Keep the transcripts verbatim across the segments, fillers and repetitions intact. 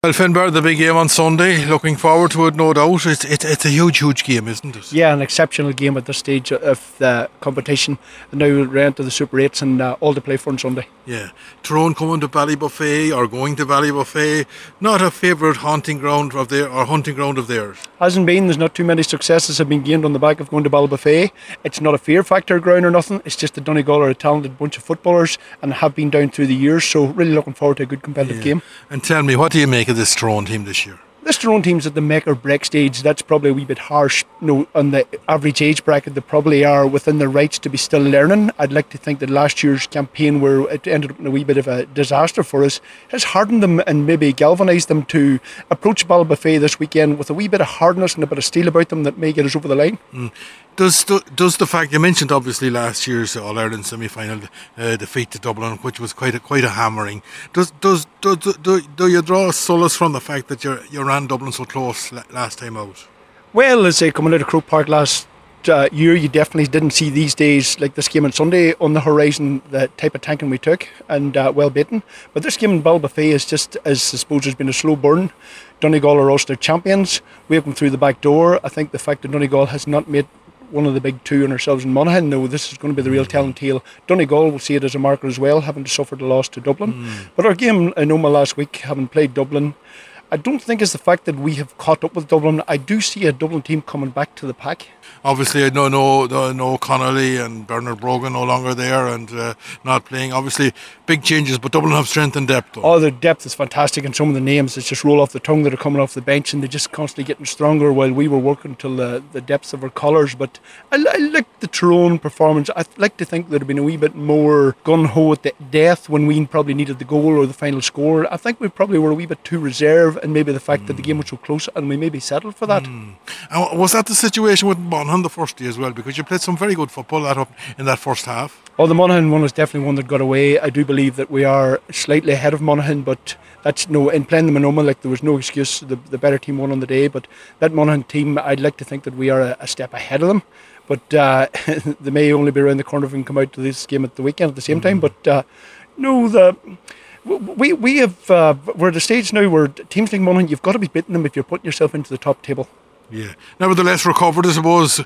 Well, Finbar, the big game on Sunday. Looking forward to it, no doubt. It's, it's, it's a huge, huge game, isn't it? Yeah, an exceptional game at this stage of the competition. Now we're into the Super eights and uh, all to play for on Sunday. Yeah. Tyrone coming to Ballybuffet or going to Ballybuffet. Not a favourite haunting ground of their or hunting ground of theirs. Hasn't been. There's not too many successes have been gained on the back of going to Ballybuffet. It's not a fear factor ground or nothing. It's just that Donegal are a talented bunch of footballers and have been down through the years. So really looking forward to a good competitive Yeah. game. And tell me, what do you make of this Tyrone team this year? This Tyrone team's at the make or break stage. That's probably a wee bit harsh. You know, on the average age bracket, they probably are within their rights to be still learning. I'd like to think that last year's campaign, where it ended up in a wee bit of a disaster for us, has hardened them and maybe galvanised them to approach Ballybuffet this weekend with a wee bit of hardness and a bit of steel about them that may get us over the line. Mm. Does does the fact you mentioned obviously last year's All Ireland semi final uh, defeat to Dublin, which was quite a quite a hammering. Does does do, do, do you draw solace from the fact that you you ran Dublin so close last time out? Well, as I say, coming out of Croke Park last uh, year, you definitely didn't see these days like this game on Sunday on the horizon. The type of tanking we took and uh, well beaten. But this game in Ballybuffet is just, as I suppose, has been a slow burn. Donegal are Ulster champions. We have come through the back door. I think the fact that Donegal has not made one of the big two on ourselves in Monaghan. No, this is going to be the real telling tale. Donegal will see it as a marker as well, having suffered a loss to Dublin. Mm. But our game in Omagh last week, having played Dublin, I don't think it's the fact that we have caught up with Dublin. I do see a Dublin team coming back to the pack. Obviously, no, no, no, no Connolly and Bernard Brogan no longer there and uh, not playing. Obviously, big changes, but Dublin have strength and depth. Though. Oh, the depth is fantastic, and some of the names that just roll off the tongue that are coming off the bench, and they're just constantly getting stronger while we were working till the, the depths of our colours. But I, I like the Tyrone performance. I'd like to think there'd have been a wee bit more gun-ho at the death when we probably needed the goal or the final score. I think we probably were a wee bit too reserved, and maybe the fact mm. that the game was so close, and we maybe settled for that. Mm. And was that the situation with Monaghan the first day as well? Because you played some very good football that up in that first half. Oh, the Monaghan one was definitely one that got away. I do believe that we are slightly ahead of Monaghan, but that's no in playing the Monoma, like there was no excuse. The, the better team won on the day, but that Monaghan team, I'd like to think that we are a, a step ahead of them. But uh, they may only be around the corner if we can come out to this game at the weekend at the same mm-hmm. time. But uh, no, the we we have uh, we're at a stage now where teams like Monaghan, you've got to be beating them if you're putting yourself into the top table. Yeah. Nevertheless, recovered, I suppose. Uh,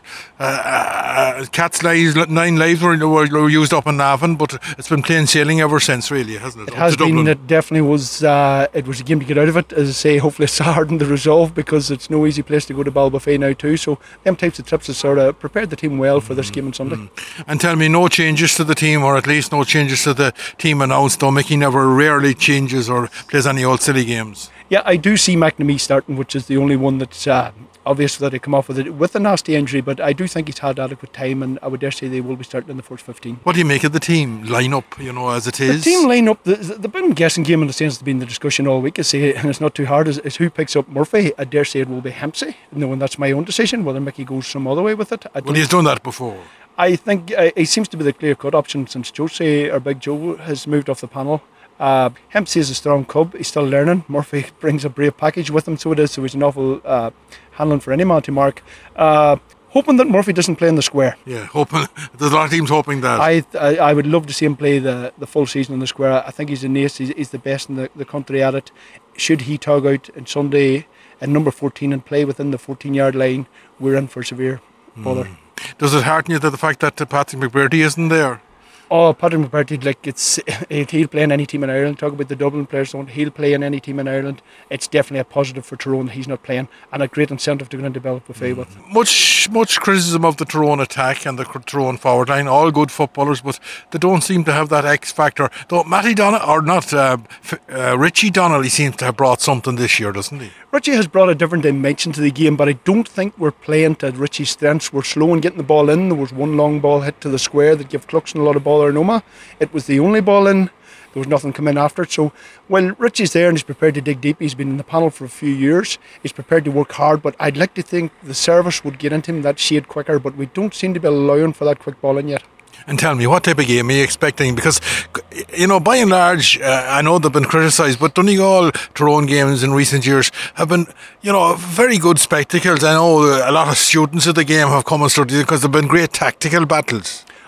uh, Cat's lives, nine lives were, were, were used up in Navan, but it's been plain sailing ever since, really, hasn't it? It has been. It definitely was. Uh, it was a game to get out of it. As I say, hopefully it's hardened the resolve because it's no easy place to go to Ballybuffet now too. So them types of trips have sort of prepared the team well for this game on Sunday. Mm-hmm. And tell me, no changes to the team, or at least no changes to the team announced, though Mickey never rarely changes or plays any old silly games. Yeah, I do see McNamee starting, which is the only one that's uh, obvious that he come off with it with a nasty injury, but I do think he's had adequate time, and I would dare say they will be starting in the first fifteen. What do you make of the team line-up, you know, as it is? The team line-up, the, the been guessing game in the sense it's been the discussion all week, I say, and it's not too hard, is, is who picks up Murphy. I dare say it will be Hempsey, no, and that's my own decision, whether Mickey goes some other way with it. I well, he's done that before. I think uh, he seems to be the clear-cut option since Jose, or Big Joe, has moved off the panel. Uh, Hempsey is a strong cub. He's still learning. Murphy brings a brave package with him, so it is. So he's an awful uh, handling for any man to mark. Uh, hoping that Murphy doesn't play in the square. Yeah, hoping. There's a lot of teams hoping that. I I, I would love to see him play the, the full season in the square. I think he's an ace. He's, he's the best in the, the country at it. Should he tug out on Sunday at number fourteen and play within the fourteen-yard line, we're in for severe bother. Mm. Does it hearten you that the fact that Patrick McBrearty isn't there? Oh, Patrick McBrearty, like it's he'll play in any team in Ireland. Talk about the Dublin players, so he'll play in any team in Ireland. It's definitely a positive for Tyrone that he's not playing, and a great incentive to go into Ballybuffet mm. with. Much, much criticism of the Tyrone attack and the Tyrone forward line. All good footballers, but they don't seem to have that X factor. Though Matty Donnelly, or not uh, uh, Richie Donnelly, seems to have brought something this year, doesn't he? Richie has brought a different dimension to the game, but I don't think we're playing to Richie's strengths. We're slow in getting the ball in. There was one long ball hit to the square that gave Cluxton a lot of ball or Noma. It was the only ball in. There was nothing coming after it. So while Richie's there and he's prepared to dig deep, he's been in the panel for a few years. He's prepared to work hard, but I'd like to think the service would get into him that shade quicker, but we don't seem to be allowing for that quick ball in yet. And tell me, what type of game are you expecting? Because, you know, by and large, uh, I know they've been criticised, but Donegal Tyrone games in recent years have been, you know, very good spectacles. I know a lot of students of the game have come and studied because they've been great tactical battles.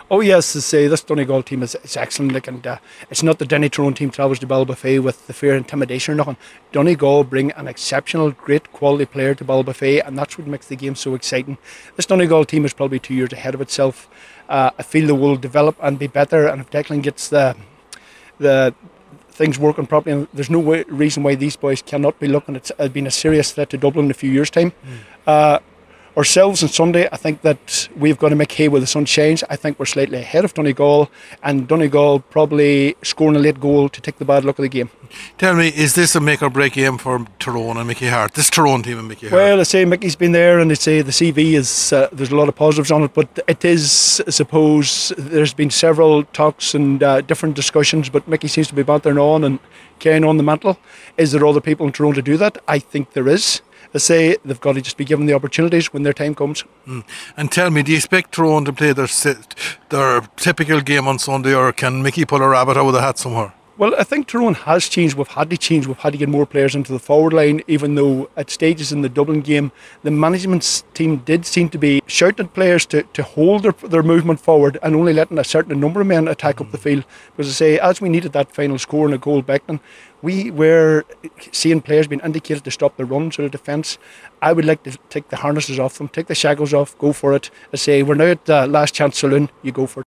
Oh yes, to say this Donegal team is, is excellent. Like, and uh, it's not the Denny Tyrone team travels to Ballybofey with the fear and intimidation or nothing. Donegal bring an exceptional, great quality player to Ballybofey, and that's what makes the game so exciting. This Donegal team is probably two years ahead of itself. Uh, I feel they will develop and be better, and if Declan gets the the things working properly, and there's no way, reason why these boys cannot be looking at uh, being a serious threat to Dublin in a few years' time. Mm. Uh, Ourselves on Sunday, I think that we've got to make hay where the sun shines. I think we're slightly ahead of Donegal, and Donegal probably scoring a late goal to take the bad luck of the game. Tell me, is this a make or break game for Tyrone and Mickey Hart? This Tyrone team and Mickey Hart? Well, I say Mickey's been there, and they say the C V is uh, there's a lot of positives on it, but it is, I suppose, there's been several talks and uh, different discussions, but Mickey seems to be bantering on and carrying on the mantle. Is there other people in Tyrone to do that? I think there is. I say they've got to just be given the opportunities when their time comes. Mm. And tell me, do you expect Tyrone to play their their typical game on Sunday, or can Mickey pull a rabbit out of the hat somewhere? Well, I think Tyrone has changed. We've had to change. We've had to get more players into the forward line, even though at stages in the Dublin game, the management team did seem to be shouting at players to, to hold their, their movement forward and only letting a certain number of men attack mm. up the field. Because I say, as we needed that final score and a goal back then, we were seeing players being indicated to stop the runs or the defence. I would like to take the harnesses off them, take the shackles off, go for it. I say, we're now at the last chance saloon, you go for it.